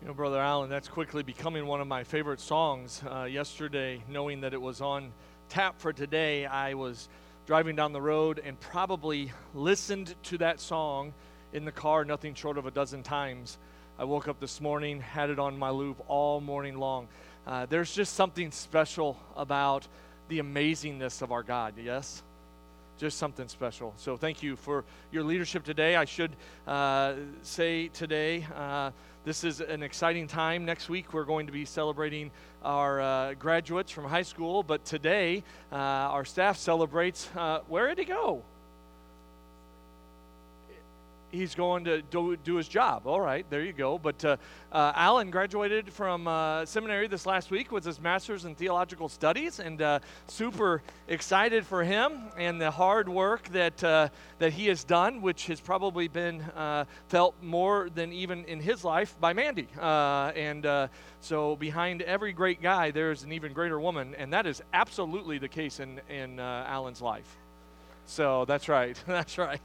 You know, Brother Allen, that's quickly becoming one of my favorite songs. Yesterday, knowing that it was on tap for today, I was driving down the road and probably listened to that song in the car nothing short of a dozen times. I woke up this morning, had it on my loop all morning long. There's just something special about the amazingness of our God, yes? Just something special. So thank you for your leadership today. I should say today, this is an exciting time. Next week, we're going to be celebrating our graduates from high school. But today, our staff celebrates, where did he go? He's going to do his job. All right, there you go. But Alan graduated from seminary this last week with his master's in theological studies, and super excited for him and the hard work that he has done, which has probably been felt more than even in his life by Mandy. So behind every great guy, there's an even greater woman, and that is absolutely the case in Alan's life. So that's right. That's right.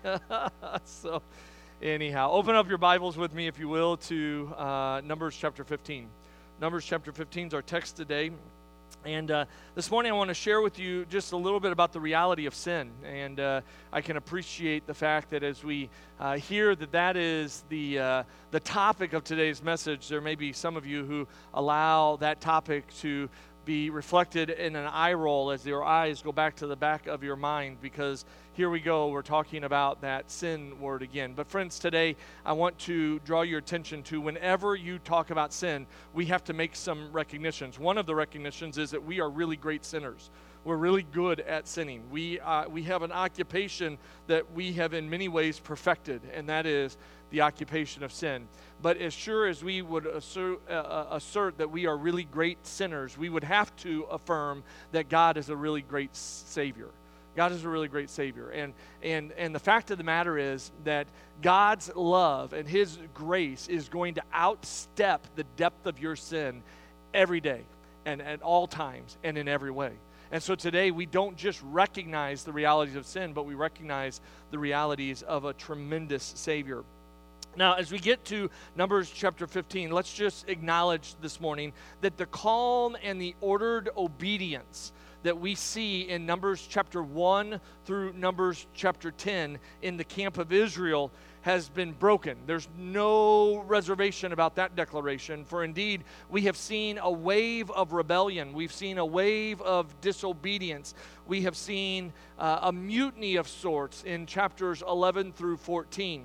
So anyhow, open up your Bibles with me, if you will, to Numbers chapter 15. Numbers chapter 15 is our text today. And this morning I want to share with you just a little bit about the reality of sin. And I can appreciate the fact that as we hear that is the topic of today's message, there may be some of you who allow that topic to be reflected in an eye roll as your eyes go back to the back of your mind, because here we go, we're talking about that sin word again. But friends, today I want to draw your attention to whenever you talk about sin, we have to make some recognitions. One of the recognitions is that we are really great sinners. We're really good at sinning. We have an occupation that we have in many ways perfected, and that is the occupation of sin. But as sure as we would assert that we are really great sinners, we would have to affirm that God is a really great Savior. God is a really great Savior. And the fact of the matter is that God's love and His grace is going to outstep the depth of your sin every day and at all times and in every way. And so today we don't just recognize the realities of sin, but we recognize the realities of a tremendous Savior. Now, as we get to Numbers chapter 15, let's just acknowledge this morning that the calm and the ordered obedience that we see in Numbers chapter 1 through Numbers chapter 10 in the camp of Israel has been broken. There's no reservation about that declaration, for indeed we have seen a wave of rebellion. We've seen a wave of disobedience. We have seen a mutiny of sorts in chapters 11 through 14.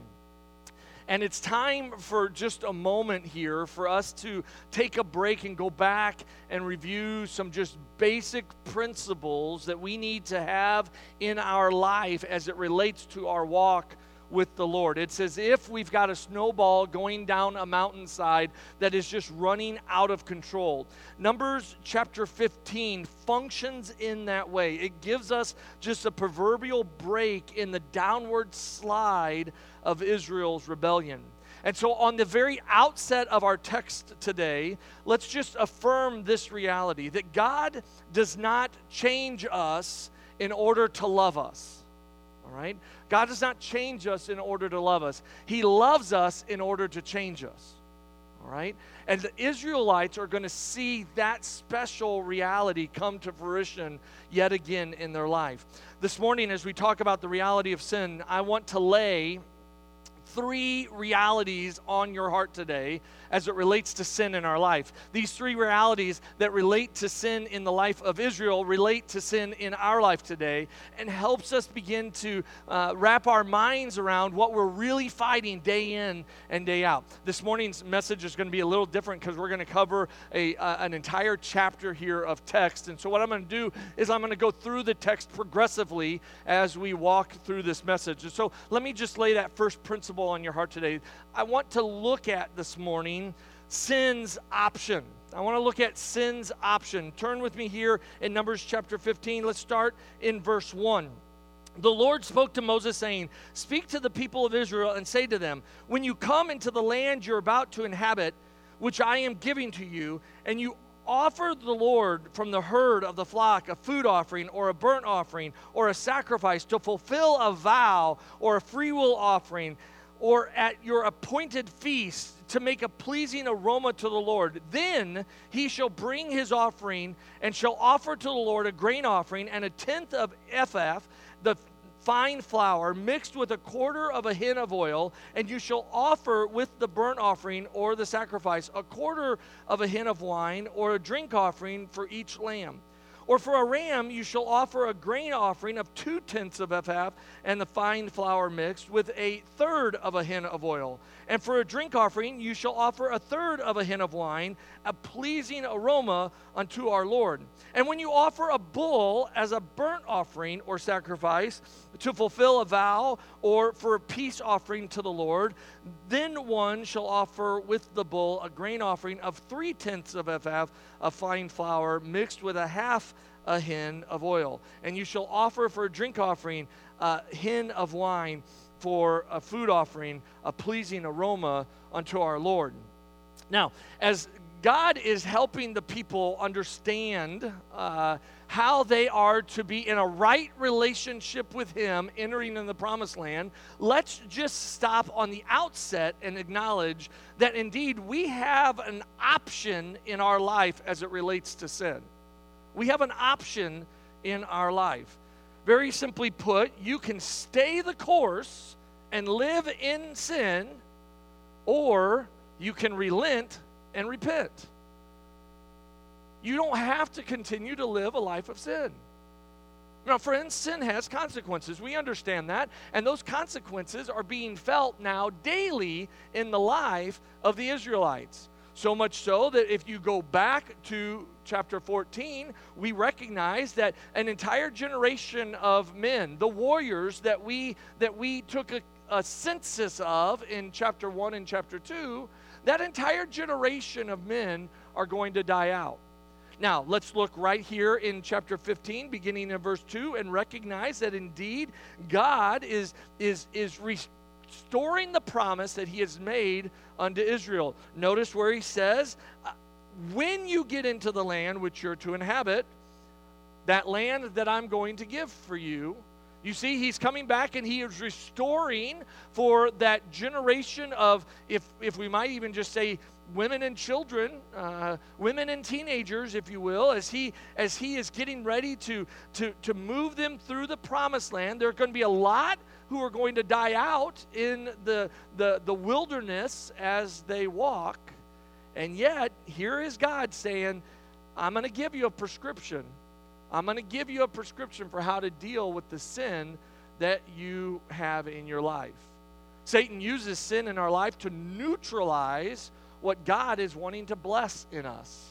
And it's time for just a moment here for us to take a break and go back and review some just basic principles that we need to have in our life as it relates to our walk with the Lord. It's as if we've got a snowball going down a mountainside that is just running out of control. Numbers chapter 15 functions in that way. It gives us just a proverbial break in the downward slide of Israel's rebellion. And so on the very outset of our text today, let's just affirm this reality that God does not change us in order to love us. All right? God does not change us in order to love us. He loves us in order to change us. All right? And the Israelites are going to see that special reality come to fruition yet again in their life. This morning, as we talk about the reality of sin, I want to lay three realities on your heart today as it relates to sin in our life. These three realities that relate to sin in the life of Israel relate to sin in our life today, and helps us begin to wrap our minds around what we're really fighting day in and day out. This morning's message is going to be a little different because we're going to cover an entire chapter here of text. And so what I'm going to do is I'm going to go through the text progressively as we walk through this message. And so let me just lay that first principle on your heart today. I want to look at this morning sin's option. I want to look at sin's option. Turn with me here in Numbers chapter 15. Let's start in verse 1. The Lord spoke to Moses, saying, "Speak to the people of Israel and say to them, when you come into the land you're about to inhabit, which I am giving to you, and you offer the Lord from the herd of the flock a food offering or a burnt offering or a sacrifice to fulfill a vow or a freewill offering, or at your appointed feast to make a pleasing aroma to the Lord. Then he shall bring his offering and shall offer to the Lord a grain offering and a tenth of ephah, the fine flour, mixed with a quarter of a hin of oil, and you shall offer with the burnt offering or the sacrifice a quarter of a hin of wine or a drink offering for each lamb. Or for a ram, you shall offer a grain offering of 2/10 of ephah and the fine flour mixed with a third of a hin of oil. And for a drink offering, you shall offer a third of a hin of wine, a pleasing aroma unto our Lord. And when you offer a bull as a burnt offering or sacrifice to fulfill a vow or for a peace offering to the Lord, then one shall offer with the bull a grain offering of 3/10 of ephah of fine flour mixed with a half a hin of oil. And you shall offer for a drink offering a hin of wine, for a food offering, a pleasing aroma unto our Lord. Now, as God is helping the people understand how they are to be in a right relationship with Him entering in the promised land, let's just stop on the outset and acknowledge that indeed we have an option in our life as it relates to sin. We have an option in our life. Very simply put, you can stay the course and live in sin, or you can relent and repent. You don't have to continue to live a life of sin. Now, friends, sin has consequences. We understand that. And those consequences are being felt now daily in the life of the Israelites. So much so that if you go back to chapter 14, we recognize that an entire generation of men, the warriors that we took a census of in chapter 1 and chapter 2, that entire generation of men are going to die out. Now, let's look right here in chapter 15, beginning in verse 2, and recognize that indeed God is restoring the promise that He has made unto Israel. Notice where He says, when you get into the land which you're to inhabit, that land that I'm going to give for you. You see, He's coming back and He is restoring for that generation of, if we might even just say, women and children, women and teenagers, if you will, as he is getting ready to move them through the promised land. There are going to be a lot who are going to die out in the wilderness as they walk. And yet, here is God saying, I'm going to give you a prescription. I'm going to give you a prescription for how to deal with the sin that you have in your life. Satan uses sin in our life to neutralize what God is wanting to bless in us.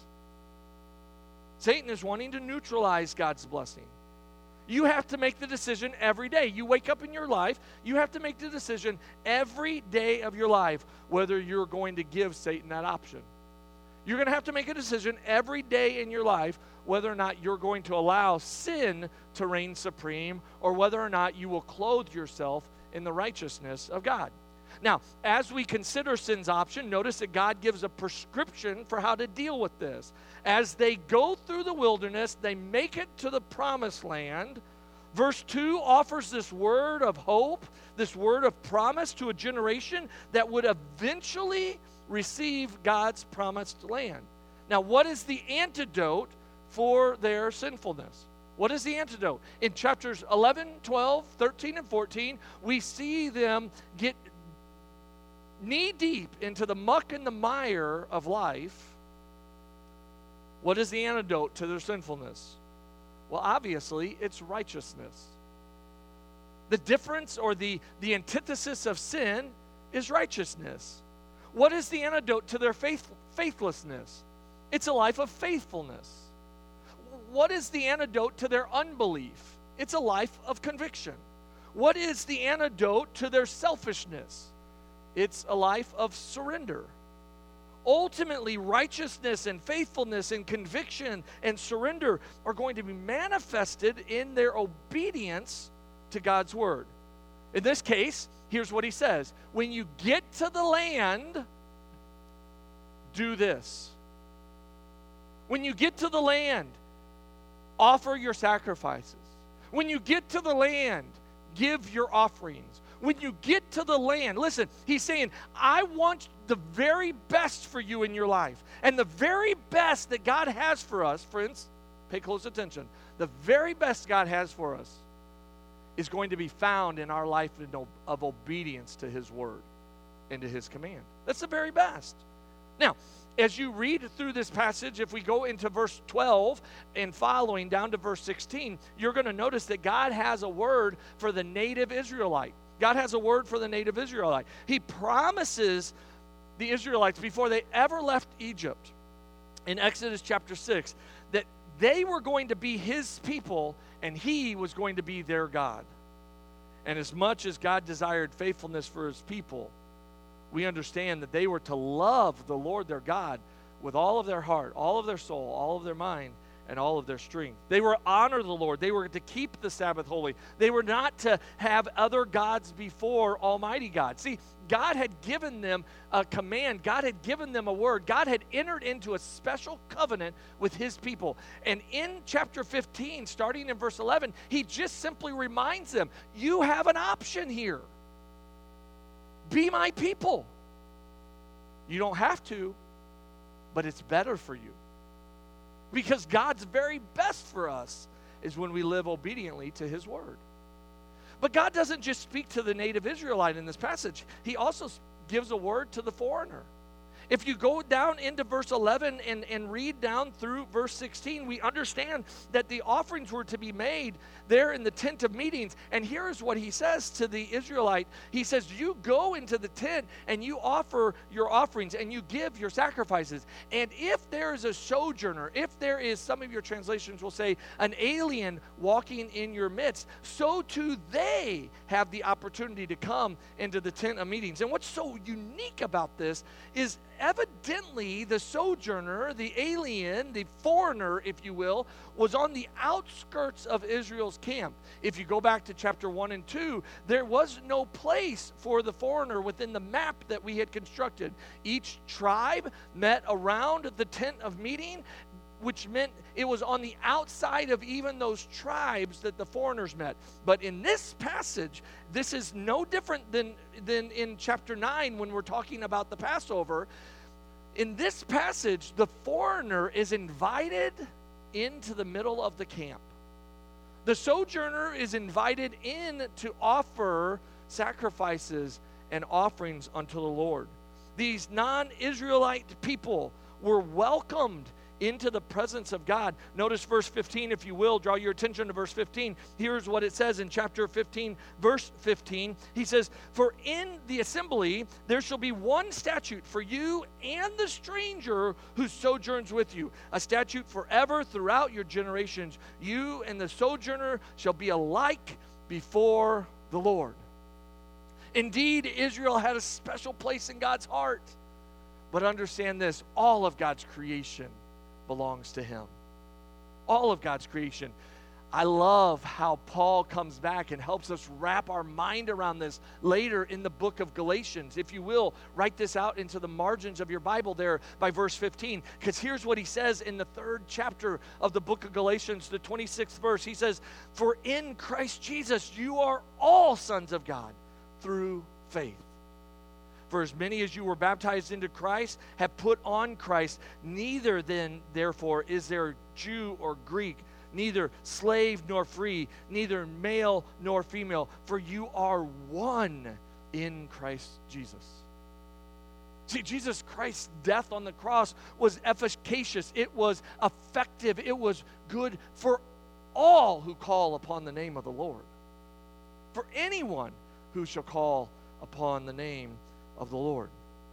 Satan is wanting to neutralize God's blessing. You have to make the decision every day. You wake up in your life, you have to make the decision every day of your life whether you're going to give Satan that option. You're going to have to make a decision every day in your life whether or not you're going to allow sin to reign supreme or whether or not you will clothe yourself in the righteousness of God. Now, as we consider sin's option, notice that God gives a prescription for how to deal with this. As they go through the wilderness, they make it to the promised land. Verse 2 offers this word of hope, this word of promise to a generation that would eventually receive God's promised land. Now, what is the antidote for their sinfulness? What is the antidote? In chapters 11, 12, 13, and 14, we see them get knee-deep into the muck and the mire of life. What is the antidote to their sinfulness? Well, obviously, it's righteousness. The difference or the antithesis of sin is righteousness. What is the antidote to their faithlessness? It's a life of faithfulness. What is the antidote to their unbelief? It's a life of conviction. What is the antidote to their selfishness? It's a life of surrender. Ultimately, righteousness and faithfulness and conviction and surrender are going to be manifested in their obedience to God's word. In this case, here's what he says. When you get to the land, do this. When you get to the land, offer your sacrifices. When you get to the land, give your offerings. when you get to the land, listen, he's saying, I want the very best for you in your life. And the very best that God has for us, friends, pay close attention, the very best God has for us is going to be found in our life of obedience to his word and to his command. That's the very best. Now, as you read through this passage, if we go into verse 12 and following down to verse 16, you're going to notice that God has a word for the native Israelite. God has a word for the native Israelite. He promises the Israelites before they ever left Egypt in Exodus chapter 6 that they were going to be his people and he was going to be their God. And as much as God desired faithfulness for his people, we understand that they were to love the Lord their God with all of their heart, all of their soul, all of their mind, and all of their strength. They were to honor the Lord. They were to keep the Sabbath holy. They were not to have other gods before Almighty God. See, God had given them a command. God had given them a word. God had entered into a special covenant with his people. And in chapter 15, starting in verse 11, he just simply reminds them, you have an option here. Be my people. You don't have to, but it's better for you. Because God's very best for us is when we live obediently to his word. But God doesn't just speak to the native Israelite in this passage. He also gives a word to the foreigner. If you go down into verse 11 and read down through verse 16, we understand that the offerings were to be made there in the tent of meetings. And here's what he says to the Israelite. He says, you go into the tent and you offer your offerings and you give your sacrifices. And if there is a sojourner, if there is, some of your translations will say, an alien walking in your midst, so too they have the opportunity to come into the tent of meetings. And what's so unique about this is evidently the sojourner, the alien, the foreigner, if you will, was on the outskirts of Israel's camp. If you go back to chapter 1 and 2, there was no place for the foreigner within the map that we had constructed. Each tribe met around the tent of meeting, which meant it was on the outside of even those tribes that the foreigners met. But in this passage, this is no different than in chapter 9 when we're talking about the Passover. In this passage, the foreigner is invited into the middle of the camp. The sojourner is invited in to offer sacrifices and offerings unto the Lord. These non-Israelite people were welcomed into the presence of God. Notice verse 15, if you will. Draw your attention to verse 15. Here's what it says in chapter 15, verse 15. He says, for in the assembly there shall be one statute for you and the stranger who sojourns with you, a statute forever throughout your generations. You and the sojourner shall be alike before the Lord. Indeed, Israel had a special place in God's heart. But understand this, all of God's creation belongs to him. All of God's creation. I love how Paul comes back and helps us wrap our mind around this later in the book of Galatians. If you will, write this out into the margins of your Bible there by verse 15. Because here's what he says in the 3rd chapter of the book of Galatians, the 26th verse. He says, for in Christ Jesus you are all sons of God through faith. For as many as you were baptized into Christ have put on Christ. Neither then, therefore, is there Jew or Greek, neither slave nor free, neither male nor female, for you are one in Christ Jesus. See, Jesus Christ's death on the cross was efficacious. It was effective. It was good for all who call upon the name of the Lord. For anyone who shall call upon the name of the Lord.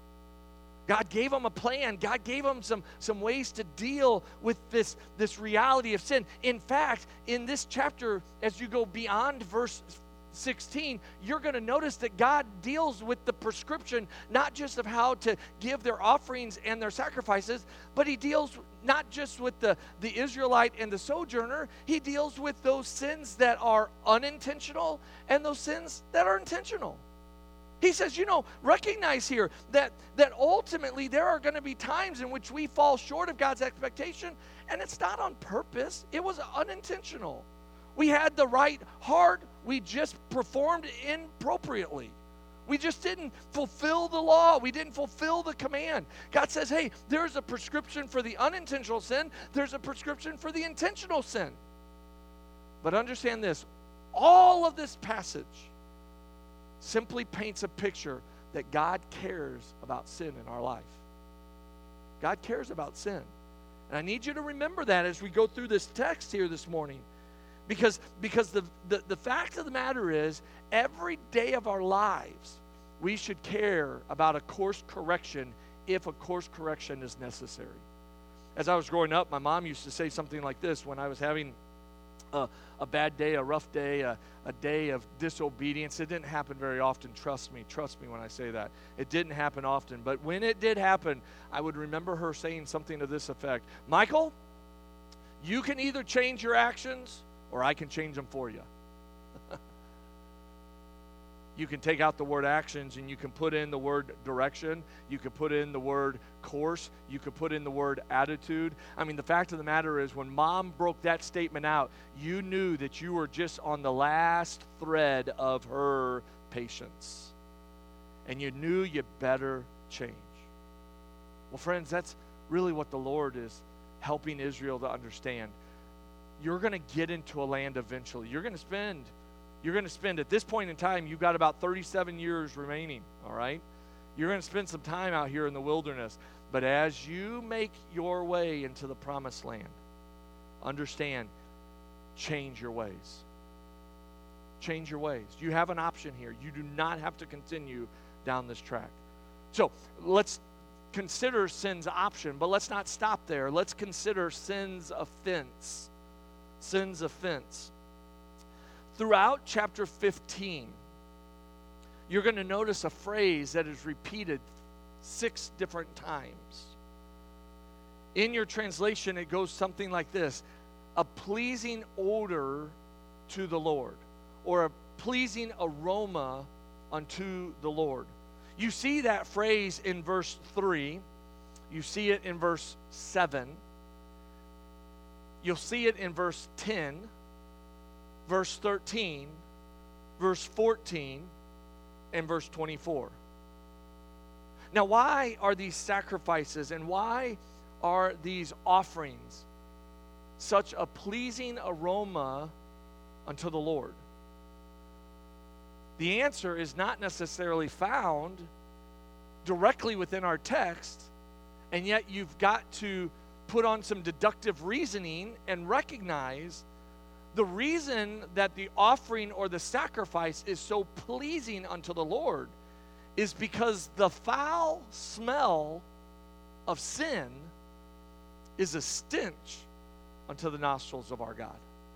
God gave them a plan. God gave them some ways to deal with this reality of sin. In fact, in this chapter, as you go beyond verse 16, you're going to notice that God deals with the prescription, not just of how to give their offerings and their sacrifices, but he deals not just with the Israelite and the sojourner. He deals with those sins that are unintentional and those sins that are intentional. He says, recognize here that ultimately there are going to be times in which we fall short of God's expectation, and it's not on purpose. It was unintentional. We had the right heart we just performed inappropriately. We just didn't fulfill the law. We didn't fulfill the command. God says, hey, there's a prescription for the unintentional sin. There's a prescription for the intentional sin. But understand this, all of this passage simply paints a picture that God cares about sin in our life. God cares about sin. And I need you to remember that as we go through this text here this morning. Because the fact of the matter is, every day of our lives, we should care about a course correction if a course correction is necessary. As I was growing up, my mom used to say something like this when I was having a bad day, a rough day, a day of disobedience. It didn't happen very often, trust me when I say that. It didn't happen often, but when it did happen, I would remember her saying something to this effect: Michael, you can either change your actions or I can change them for you. You can take out the word actions and you can put in the word direction. You can put in the word course. You could put in the word attitude. I mean, the fact of the matter is, when Mom broke that statement out, you knew that you were just on the last thread of her patience. And you knew you better change. Well, friends, that's really what the Lord is helping Israel to understand. You're going to get into a land eventually. You're going to spend, at this point in time, you've got about 37 years remaining, all right? You're going to spend some time out here in the wilderness. But as you make your way into the promised land, understand, change your ways. Change your ways. You have an option here. You do not have to continue down this track. So let's consider sin's option, but let's not stop there. Let's consider sin's offense. Sin's offense. Throughout chapter 15, you're going to notice a phrase that is repeated 6 different times. In your translation, it goes something like this: a pleasing odor to the Lord, or a pleasing aroma unto the Lord. You see that phrase in verse 3. You see it in verse 7. You'll see it in verse 10. Verse 13, verse 14, and verse 24. Now, why are these sacrifices and why are these offerings such a pleasing aroma unto the Lord? The answer is not necessarily found directly within our text, and yet you've got to put on some deductive reasoning and recognize the reason that the offering or the sacrifice is so pleasing unto the Lord is because the foul smell of sin is a stench unto the nostrils of our God.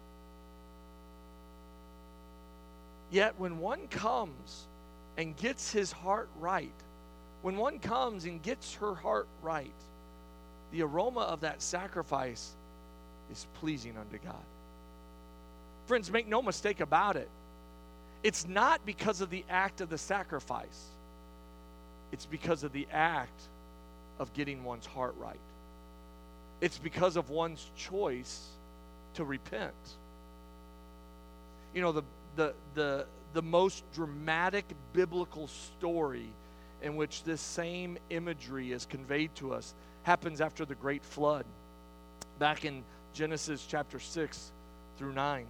Yet when one comes and gets his heart right, when one comes and gets her heart right, the aroma of that sacrifice is pleasing unto God. Friends, make no mistake about it. It's not because of the act of the sacrifice. It's because of the act of getting one's heart right. It's because of one's choice to repent. You know, the most dramatic biblical story in which this same imagery is conveyed to us happens after the great flood. Back in Genesis chapter 6 through 9.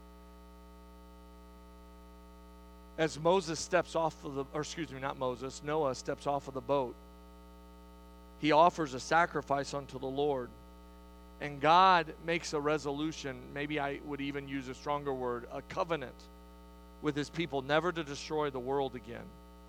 As Moses steps off of Noah steps off of the boat, he offers a sacrifice unto the Lord. And God makes a resolution, maybe I would even use a stronger word, a covenant with his people, never to destroy the world again.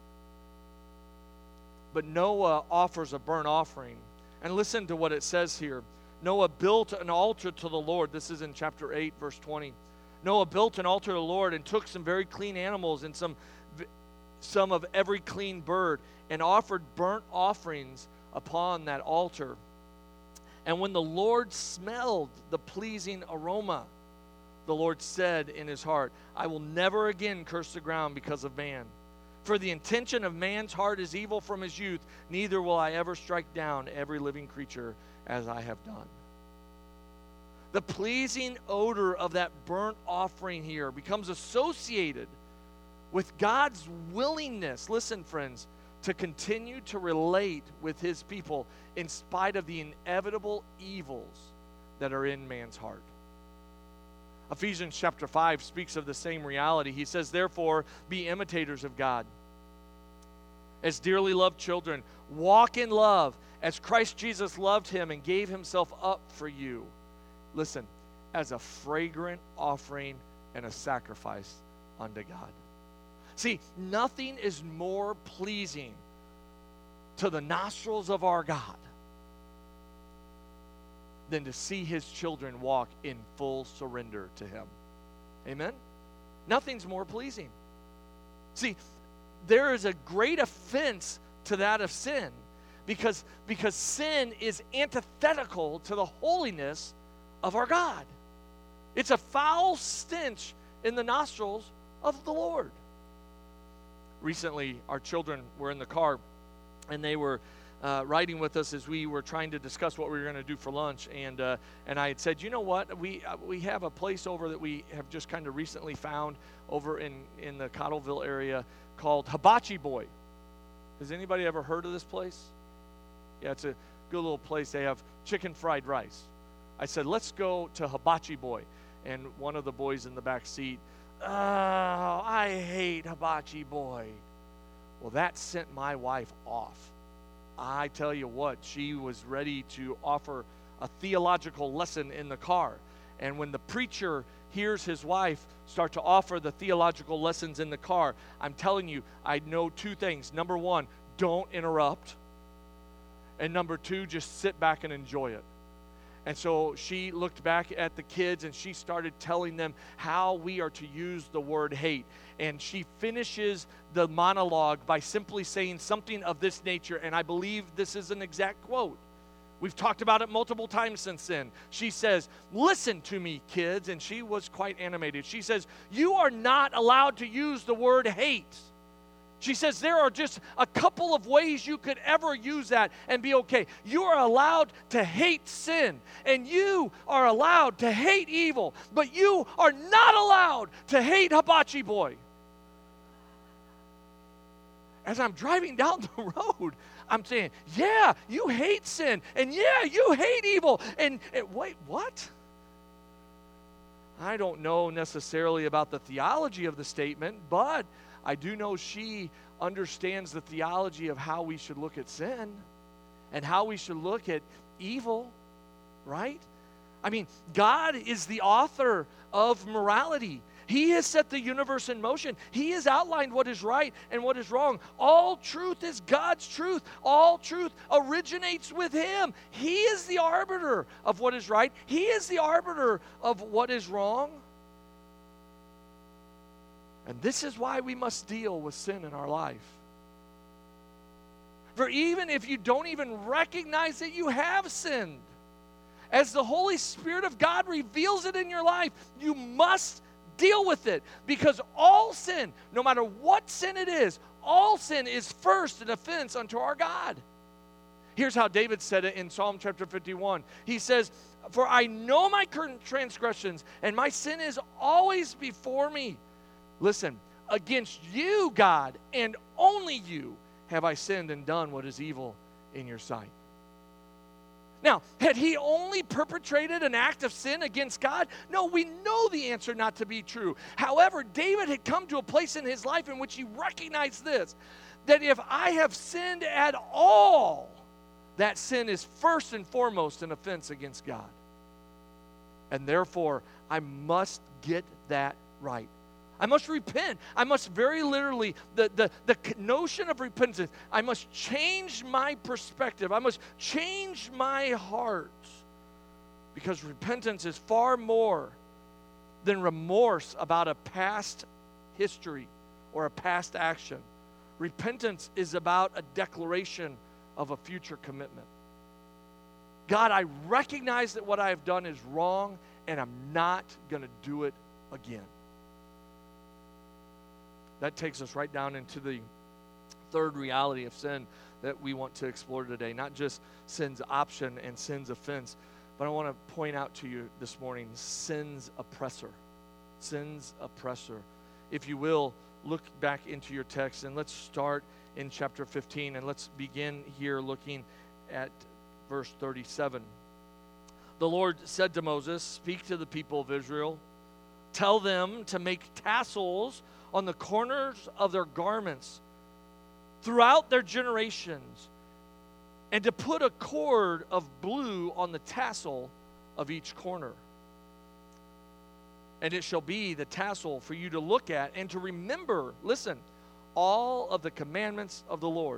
But Noah offers a burnt offering. And listen to what it says here. Noah built an altar to the Lord. This is in chapter 8, verse 20. Noah built an altar to the Lord and took some very clean animals and some of every clean bird and offered burnt offerings upon that altar. And when the Lord smelled the pleasing aroma, the Lord said in his heart, I will never again curse the ground because of man. For the intention of man's heart is evil from his youth, neither will I ever strike down every living creature as I have done. The pleasing odor of that burnt offering here becomes associated with God's willingness, listen, friends, to continue to relate with his people in spite of the inevitable evils that are in man's heart. Ephesians chapter 5 speaks of the same reality. He says, therefore, be imitators of God. As dearly loved children, walk in love as Christ Jesus loved him and gave himself up for you. Listen, as a fragrant offering and a sacrifice unto God. See, nothing is more pleasing to the nostrils of our God than to see his children walk in full surrender to him. Amen? Nothing's more pleasing. See, there is a great offense to that of sin because sin is antithetical to the holiness of our God. It's a foul stench in the nostrils of the Lord. Recently, our children were in the car, and they were riding with us as we were trying to discuss what we were going to do for lunch. And I had said, you know what? We have a place over that we have just kind of recently found over in the Cottleville area called Hibachi Boy. Has anybody ever heard of this place? Yeah, it's a good little place. They have chicken fried rice. I said, let's go to Hibachi Boy. And one of the boys in the back seat, oh, I hate Hibachi Boy. Well, that sent my wife off. I tell you what, she was ready to offer a theological lesson in the car. And when the preacher hears his wife start to offer the theological lessons in the car, I'm telling you, I know two things. Number one, don't interrupt. And number two, just sit back and enjoy it. And so she looked back at the kids and she started telling them how we are to use the word hate. And she finishes the monologue by simply saying something of this nature, and I believe this is an exact quote. We've talked about it multiple times since then. She says, listen to me, kids, and she was quite animated. She says, you are not allowed to use the word hate. She says there are just a couple of ways you could ever use that and be okay. You are allowed to hate sin, and you are allowed to hate evil, but you are not allowed to hate Hibachi Boy. As I'm driving down the road, I'm saying, yeah, you hate sin, and yeah, you hate evil, and wait, what? I don't know necessarily about the theology of the statement, but I do know she understands the theology of how we should look at sin and how we should look at evil, right? I mean, God is the author of morality. He has set the universe in motion. He has outlined what is right and what is wrong. All truth is God's truth. All truth originates with Him. He is the arbiter of what is right. He is the arbiter of what is wrong. And this is why we must deal with sin in our life. For even if you don't even recognize that you have sinned, as the Holy Spirit of God reveals it in your life, you must deal with it. Because all sin, no matter what sin it is, all sin is first an offense unto our God. Here's how David said it in Psalm chapter 51. He says, for I know my transgressions, and my sin is always before me. Listen, against you, God, and only you have I sinned and done what is evil in your sight. Now, had he only perpetrated an act of sin against God? No, we know the answer not to be true. However, David had come to a place in his life in which he recognized this, that if I have sinned at all, that sin is first and foremost an offense against God. And therefore, I must get that right. I must repent. I must very literally, the notion of repentance, I must change my perspective. I must change my heart. Because repentance is far more than remorse about a past history or a past action. Repentance is about a declaration of a future commitment. God, I recognize that what I have done is wrong, and I'm not going to do it again. That takes us right down into the third reality of sin that we want to explore today. Not just sin's option and sin's offense, But I want to point out to you this morning, sin's oppressor. Sin's oppressor. If you will, look back into your text and let's start in chapter 15 and let's begin here looking at verse 37. The Lord said to Moses, "Speak to the people of Israel. Tell them to make tassels on the corners of their garments throughout their generations, and to put a cord of blue on the tassel of each corner. And it shall be the tassel for you to look at and to remember," listen, "all of the commandments of the Lord."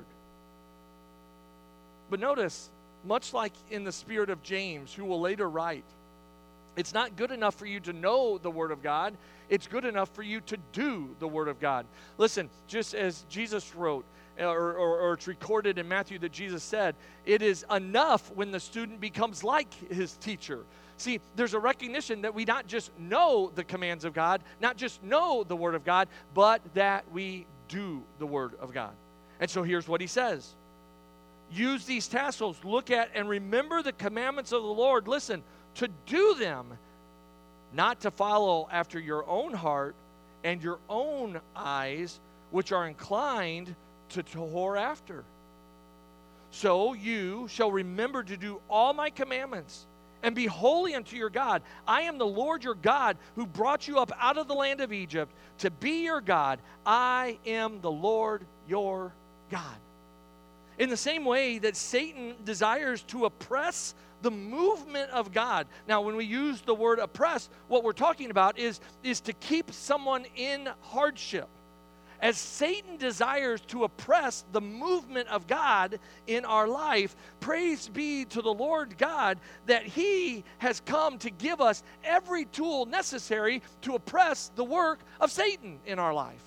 But notice, much like in the spirit of James, who will later write, it's not good enough for you to know the Word of God. It's good enough for you to do the Word of God. Listen, just as Jesus wrote, or it's recorded in Matthew that Jesus said, it is enough when the student becomes like his teacher. See, there's a recognition that we not just know the commands of God, not just know the Word of God, but that we do the Word of God. And so here's what he says. Use these tassels, look at and remember the commandments of the Lord. Listen, to do them, not to follow after your own heart and your own eyes, which are inclined to whore after. So you shall remember to do all my commandments and be holy unto your God. I am the Lord your God who brought you up out of the land of Egypt to be your God. I am the Lord your God. In the same way that Satan desires to oppress the movement of God. Now, when we use the word oppress, what we're talking about is to keep someone in hardship. As Satan desires to oppress the movement of God in our life, praise be to the Lord God that He has come to give us every tool necessary to oppress the work of Satan in our life.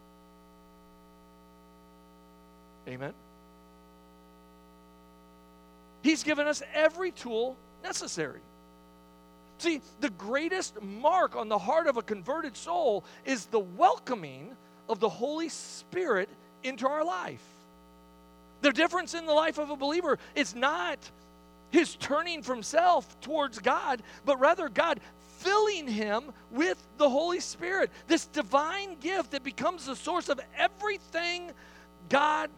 Amen. He's given us every tool necessary. See, the greatest mark on the heart of a converted soul is the welcoming of the Holy Spirit into our life. The difference in the life of a believer is not his turning from self towards God, but rather God filling him with the Holy Spirit, this divine gift that becomes the source of everything God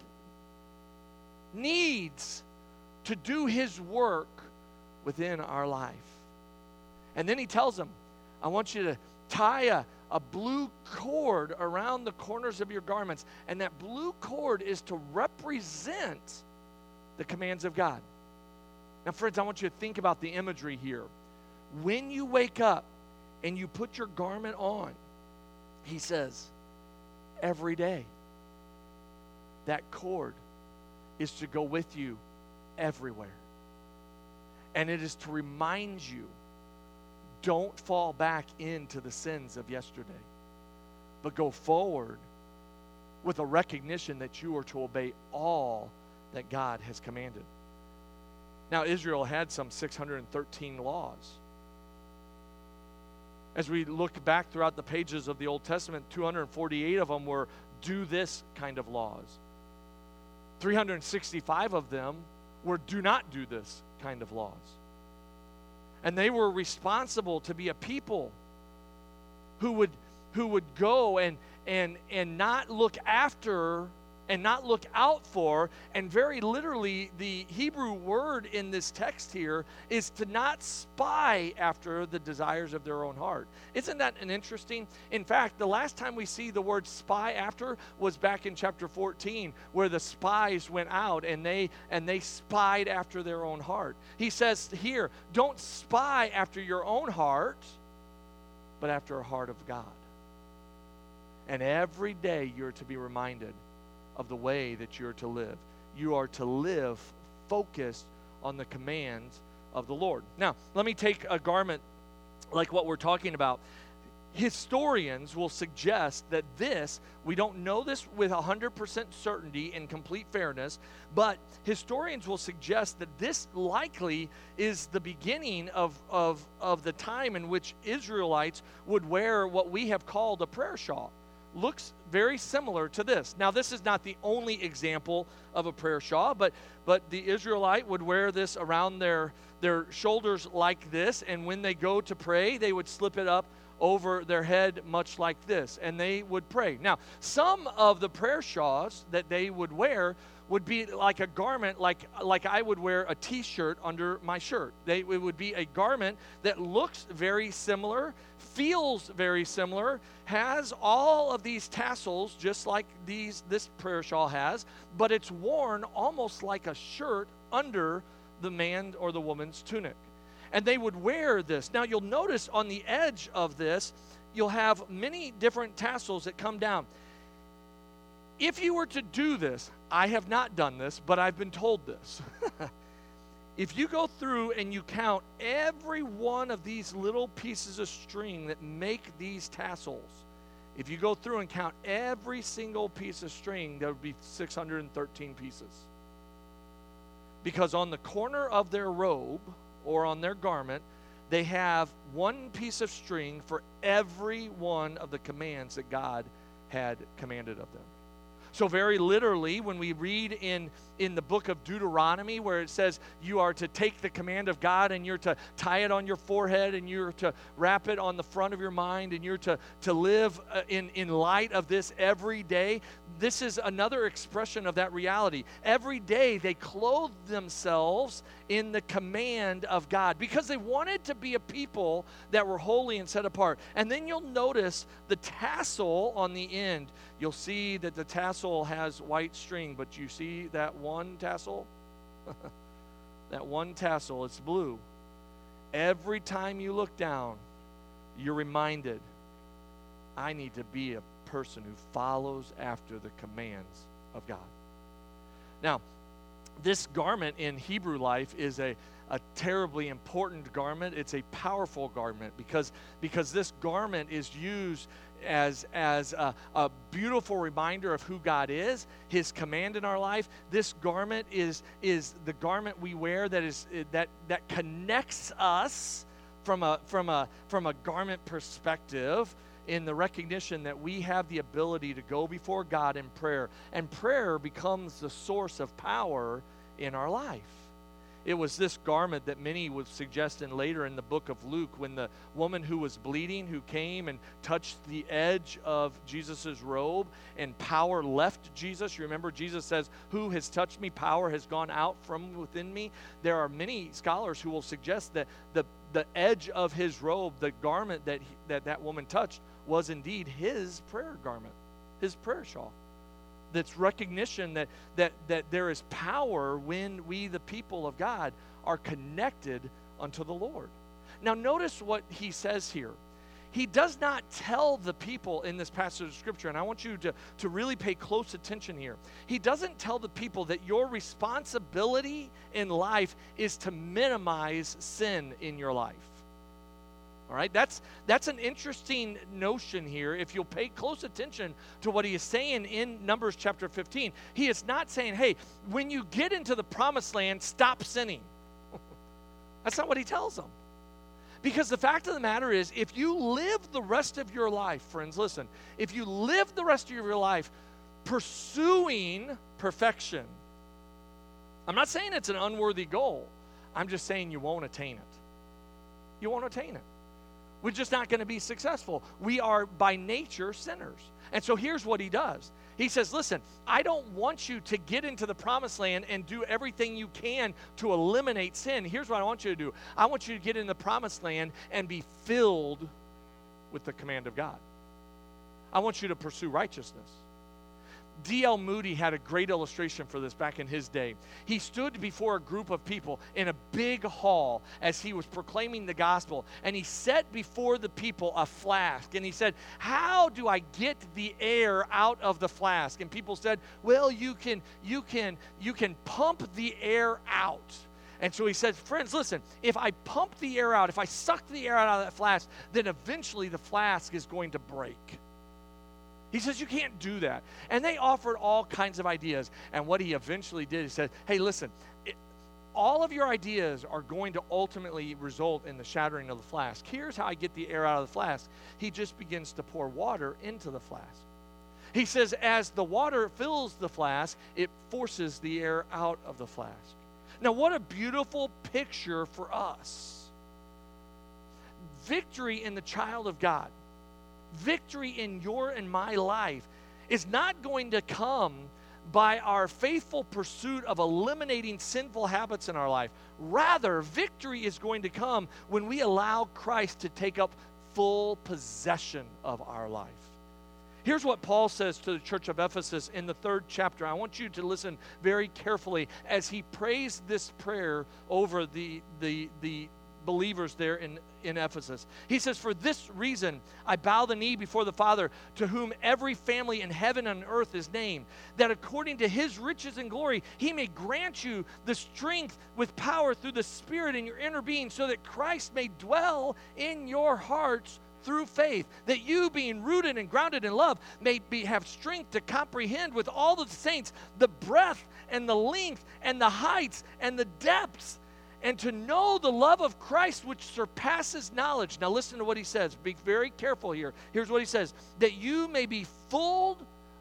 needs to do His work within our life. And then He tells them, I want you to tie a blue cord around the corners of your garments. And that blue cord is to represent the commands of God. Now, friends, I want you to think about the imagery here. When you wake up and you put your garment on, He says, every day, that cord is to go with you everywhere. And it is to remind you, don't fall back into the sins of yesterday, but go forward with a recognition that you are to obey all that God has commanded. Now, Israel had some 613 laws. As we look back throughout the pages of the Old Testament, 248 of them were do this kind of laws. 365 of them were do not do this kind of laws. And they were responsible to be a people who would go and not look after and not look out for, and very literally the Hebrew word in this text here is to not spy after the desires of their own heart. Isn't that an interesting? In fact, the last time we see the word spy after was back in chapter 14, where the spies went out and they spied after their own heart. He says here, don't spy after your own heart, but after a heart of God. And every day you're to be reminded of the way that you're to live. You are to live focused on the commands of the Lord. Now, let me take a garment like what we're talking about. Historians will suggest that this, we don't know this with 100% certainty and complete fairness, but historians will suggest that this likely is the beginning of the time in which Israelites would wear what we have called a prayer shawl. Looks very similar to this. Now, this is not the only example of a prayer shawl, but the Israelite would wear this around their their shoulders like this, and when they go to pray, they would slip it up over their head much like this, and they would pray. Now, some of the prayer shawls that they would wear would be like a garment, like I would wear a t-shirt under my shirt. It would be a garment that looks very similar, feels very similar, has all of these tassels just like this prayer shawl has, but it's worn almost like a shirt under the man or the woman's tunic. And they would wear this. Now you'll notice on the edge of this, you'll have many different tassels that come down. If you were to do this, I have not done this, but I've been told this. If you go through and you count every one of these little pieces of string that make these tassels, if you go through and count every single piece of string, there would be 613 pieces. Because on the corner of their robe or on their garment, they have one piece of string for every one of the commands that God had commanded of them. So very literally, when we read in the book of Deuteronomy where it says you are to take the command of God and you're to tie it on your forehead and you're to wrap it on the front of your mind and you're to live in light of this every day, this is another expression of that reality. Every day they clothed themselves in the command of God because they wanted to be a people that were holy and set apart. And then you'll notice the tassel on the end. You'll see that the tassel has white string, but you see that one tassel? That one tassel, it's blue. Every time you look down, you're reminded, I need to be a person who follows after the commands of God. Now, this garment in Hebrew life is a terribly important garment. It's a powerful garment because this garment is used as a beautiful reminder of who God is, His command in our life. This garment is the garment we wear that connects us from a garment perspective, in the recognition that we have the ability to go before God in prayer, and prayer becomes the source of power in our life. It was this garment that many would suggest later in the book of Luke, when the woman who was bleeding, who came and touched the edge of Jesus' robe, and power left Jesus. You remember Jesus says, who has touched me? Power has gone out from within me. There are many scholars who will suggest that the edge of his robe, the garment that woman touched, was indeed his prayer garment, his prayer shawl. That's recognition that there is power when we, the people of God, are connected unto the Lord. Now notice what he says here. He does not tell the people in this passage of Scripture, and I want you to really pay close attention here. He doesn't tell the people that your responsibility in life is to minimize sin in your life. All right, that's an interesting notion here. If you'll pay close attention to what he is saying in Numbers chapter 15, he is not saying, hey, when you get into the promised land, stop sinning. That's not what he tells them. Because the fact of the matter is, if you live the rest of your life, friends, listen, if you live the rest of your life pursuing perfection, I'm not saying it's an unworthy goal. I'm just saying you won't attain it. You won't attain it. We're just not going to be successful. We are by nature sinners. And so here's what he does. He says, listen, I don't want you to get into the promised land and do everything you can to eliminate sin. Here's what I want you to do. I want you to get in the promised land and be filled with the command of God. I want you to pursue righteousness. D.L. Moody had a great illustration for this back in his day. He stood before a group of people in a big hall as he was proclaiming the gospel, and he set before the people a flask, and he said, how do I get the air out of the flask? And people said, well, you can pump the air out. And so he said, friends, listen, if I pump the air out, if I suck the air out of that flask, then eventually the flask is going to break. He says, you can't do that. And they offered all kinds of ideas. And what he eventually did, he said, hey, listen, all of your ideas are going to ultimately result in the shattering of the flask. Here's how I get the air out of the flask. He just begins to pour water into the flask. He says, as the water fills the flask, it forces the air out of the flask. Now, what a beautiful picture for us. Victory in the child of God, victory in your and my life is not going to come by our faithful pursuit of eliminating sinful habits in our life. Rather, victory is going to come when we allow Christ to take up full possession of our life. Here's what Paul says to the church of Ephesus in the 3rd chapter. I want you to listen very carefully as he prays this prayer over the believers there in Ephesus. He says, "For this reason I bow the knee before the Father, to whom every family in heaven and earth is named, that according to his riches and glory he may grant you the strength with power through the Spirit in your inner being, so that Christ may dwell in your hearts through faith, that you, being rooted and grounded in love, may have strength to comprehend with all the saints the breadth and the length and the heights and the depths, and to know the love of Christ which surpasses knowledge." Now listen to what he says. Be very careful here. Here's what he says. That you may be filled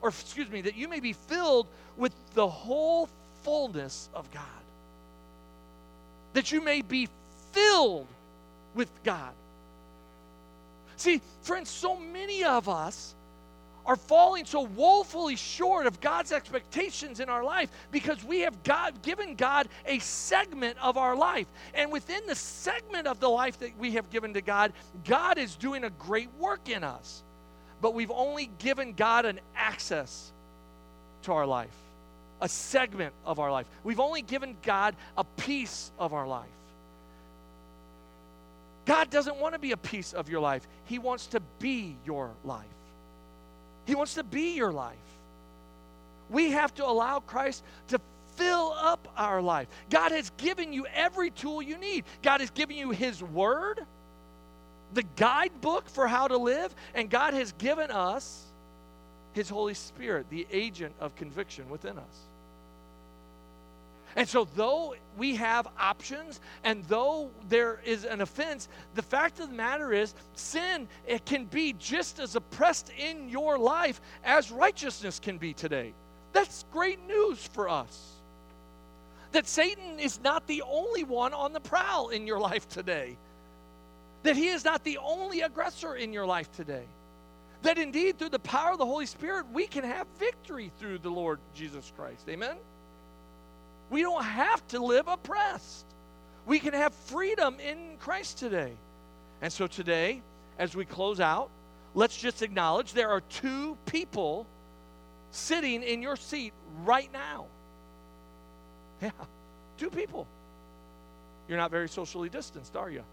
with the whole fullness of God. That you may be filled with God. See, friends, so many of us are falling so woefully short of God's expectations in our life because we have given God a segment of our life. And within the segment of the life that we have given to God, God is doing a great work in us. But we've only given God an access to our life, a segment of our life. We've only given God a piece of our life. God doesn't want to be a piece of your life. He wants to be your life. He wants to be your life. We have to allow Christ to fill up our life. God has given you every tool you need. God has given you His Word, the guidebook for how to live, and God has given us His Holy Spirit, the agent of conviction within us. And so though we have options and though there is an offense, the fact of the matter is sin, it can be just as oppressed in your life as righteousness can be today. That's great news for us. That Satan is not the only one on the prowl in your life today. That he is not the only aggressor in your life today. That indeed through the power of the Holy Spirit we can have victory through the Lord Jesus Christ. Amen? We don't have to live oppressed. We can have freedom in Christ today. And so today, as we close out, let's just acknowledge there are two people sitting in your seat right now. Yeah, two people. You're not very socially distanced, are you?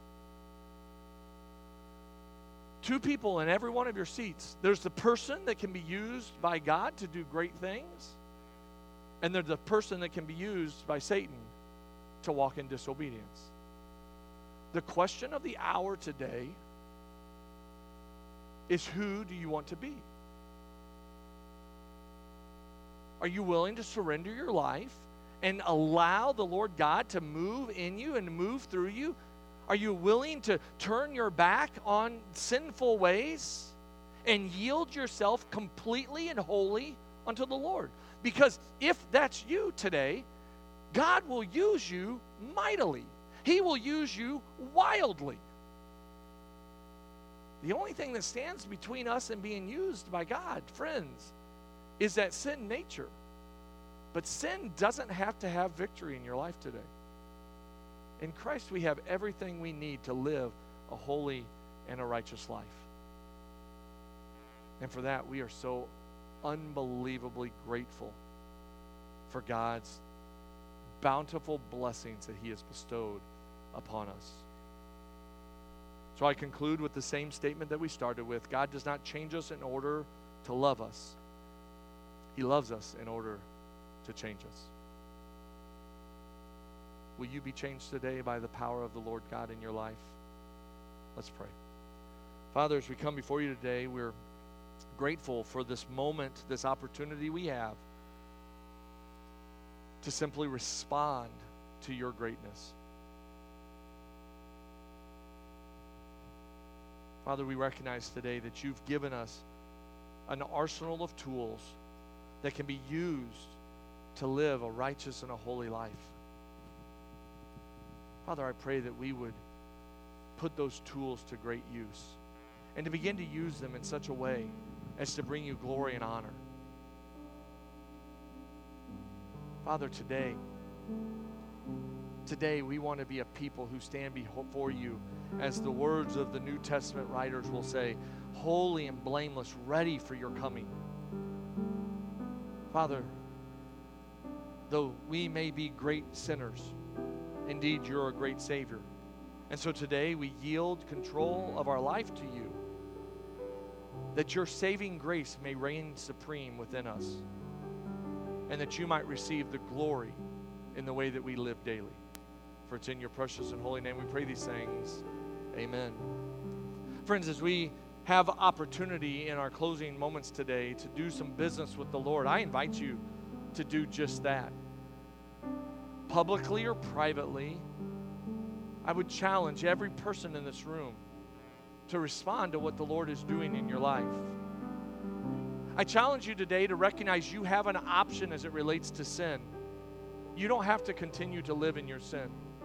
Two people in every one of your seats. There's the person that can be used by God to do great things. And there's the person that can be used by Satan to walk in disobedience. The question of the hour today is, who do you want to be? Are you willing to surrender your life and allow the Lord God to move in you and move through you? Are you willing to turn your back on sinful ways and yield yourself completely and wholly unto the Lord? Because if that's you today, God will use you mightily. He will use you wildly. The only thing that stands between us and being used by God, friends, is that sin nature. But sin doesn't have to have victory in your life today. In Christ, we have everything we need to live a holy and a righteous life. And for that, we are so unbelievably grateful for God's bountiful blessings that He has bestowed upon us. So I conclude with the same statement that we started with. God does not change us in order to love us. He loves us in order to change us. Will you be changed today by the power of the Lord God in your life? Let's pray. Father, as we come before you today, we're grateful for this moment, this opportunity we have to simply respond to your greatness. Father, we recognize today that you've given us an arsenal of tools that can be used to live a righteous and a holy life. Father, I pray that we would put those tools to great use and to begin to use them in such a way as to bring you glory and honor. Father, today we want to be a people who stand before you, as the words of the New Testament writers will say, holy and blameless, ready for your coming. Father, though we may be great sinners, indeed you're a great Savior. And so today we yield control of our life to you, that your saving grace may reign supreme within us, and that you might receive the glory in the way that we live daily. For it's in your precious and holy name we pray these things. Amen. Friends, as we have opportunity in our closing moments today to do some business with the Lord, I invite you to do just that. Publicly or privately, I would challenge every person in this room to respond to what the Lord is doing in your life. I challenge you today to recognize you have an option as it relates to sin. You don't have to continue to live in your sin.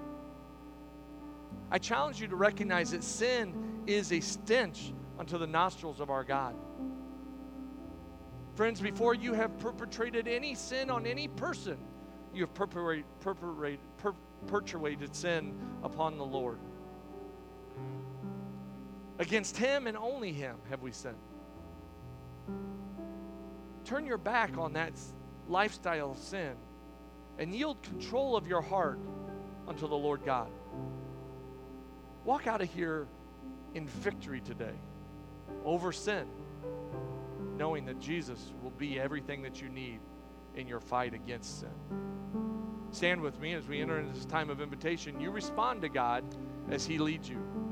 I challenge you to recognize that sin is a stench unto the nostrils of our God. Friends, before you have perpetrated any sin on any person, you have perpetuated sin upon the Lord. Against him and only him have we sinned. Turn your back on that lifestyle of sin and yield control of your heart unto the Lord God. Walk out of here in victory today over sin, knowing that Jesus will be everything that you need in your fight against sin. Stand with me as we enter into this time of invitation. You respond to God as he leads you.